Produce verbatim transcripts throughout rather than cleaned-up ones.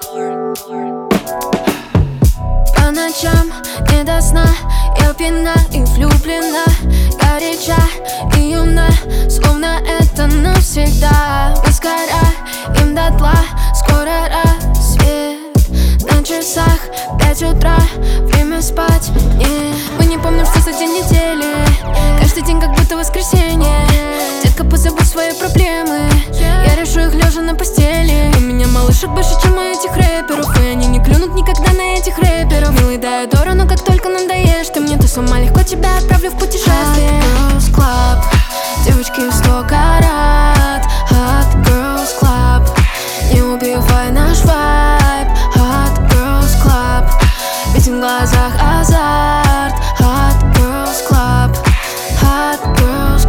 По ночам не до сна, я пьяна и влюблена, горяча и юна, словно это навсегда. Мы сгораем дотла, скоро рассвет. На часах пять утра, время спать мне. Мы не помним, что за день недели, каждый день как будто воскресенье. Детка, позабудь свои проблемы, я решу их лежа на постели. У меня малышек больше, чем у этих рэперов, и они не клюнут никогда на этих рэперов. Милый, да я Дора, но как только надоешь ты мне, то с ума легко тебя отправлю в путешествие. Hot Girls Club, девочки в сто карат. Hot Girls Club, не убивай наш вайб. Hot Girls Club, ведь в глазах азарт. Hot Girls Club, Hot Girls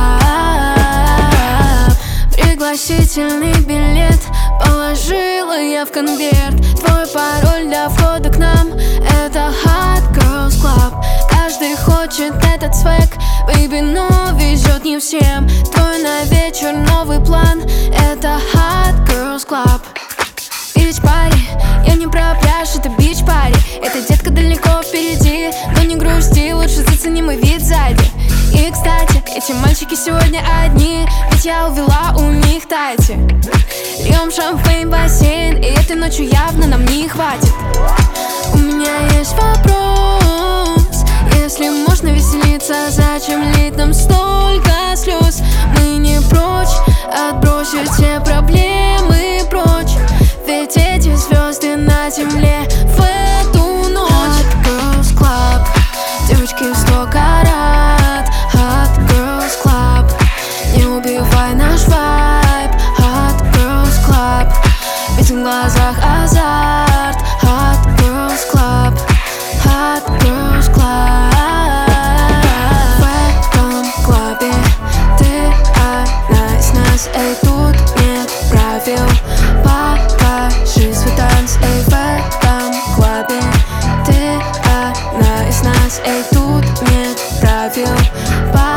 Club. Пригласительный билет положила я в конверт. Твой пароль для входа к нам — это Hot Girls Club. Каждый хочет этот свек, бэйби, но везет не всем. Твой на вечер новый план — это Hot Girls Club. Бич-пари, я не про пляж, это бич-пари. Эта детка далеко впереди, но не грусти, лучше зацени мой вид сзади. И, кстати, эти мальчики сегодня одни, ведь я увела у них тайти. Льем шампейн в бассейн, и этой ночью явно нам не хватит. У меня есть вопрос: если можно веселиться, зачем лить нам столько слез? Мы не прочь отбросить все проблемы прочь, ведь эти звезды на земле в эту ночь. Hot Girls Club, девочки в сто карат. Hot Girls Club, не убивай наш вайб. Hot Girls Club, ведь в глазах азарт. Hot Girls Club, Hot Girls Club. В этом клубе ты одна из нас, эй, тут нет правил. Покажи свой танц, эй, в этом клубе ты одна из нас, эй, тут нет правил.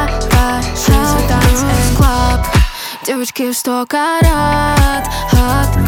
Покажи свой танц, эй. Club, девочки в сто карат. Hot